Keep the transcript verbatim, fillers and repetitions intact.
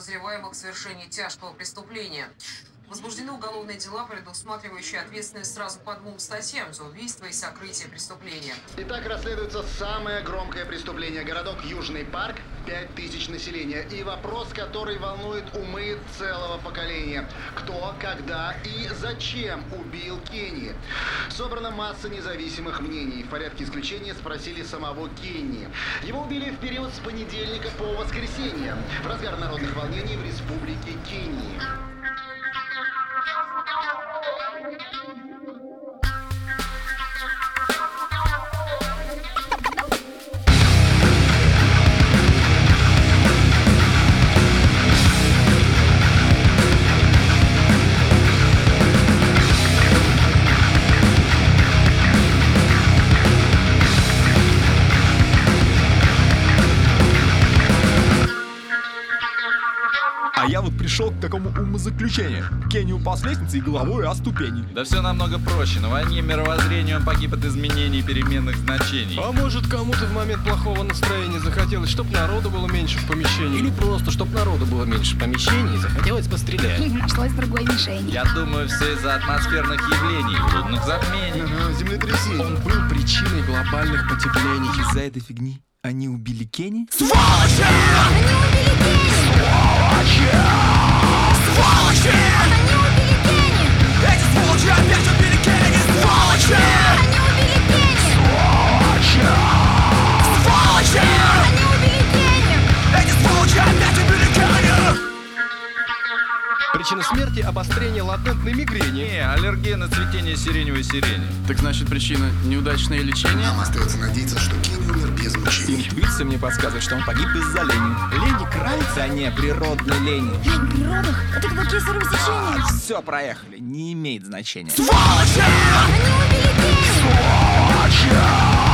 подозреваемых в совершении тяжкого преступления. Возбуждены уголовные дела, предусматривающие ответственность сразу по двум статьям за убийство и сокрытие преступления. Итак, расследуется самое громкое преступление. Городок Южный Парк, пять тысяч населения. И вопрос, который волнует умы целого поколения. Кто, когда и зачем убил Кенни? Собрана масса независимых мнений. В порядке исключения спросили самого Кенни. Его убили в период с понедельника по воскресенье, в разгар народных волнений в республике Кении. А я вот пришел к такому умозаключению. Кенни упал с лестницы и головой о ступени. Да все намного проще. На войне мировоззрение он погиб от изменений переменных значений. А может, кому-то в момент плохого настроения захотелось, чтобы народу было меньше в помещении? Или просто, чтобы народу было меньше в помещении, захотелось пострелять. Или нашлось другой мишени. Я думаю, все из-за атмосферных явлений, лунных затмений. Ага, землетрясений. Он был причиной глобальных потеплений. Из-за этой фигни они убили Кенни? Сволочи! Они убили Кенни! Сволочи! Сволочи! Они убили Кенни! Эти сволочи опять убили Кенни! Сволочи! Они убили Кенни! Сволочи! Сволочи! Они убили Кенни! Эти сволочи опять убили Кенни! Причина смерти – обострение латентной мигрени. Не, аллергия на цветение сиреневой сирени. Так значит, причина – неудачное лечение? Нам остается надеяться, что Кенни умер без мучений. Интуиция мне подсказывает, что он погиб из-за лени. Лени крайца, а не природной лени. Лень при родах – это как кесарево сечение. Все, проехали, не имеет значения. Они убили Кенни! Сволочи!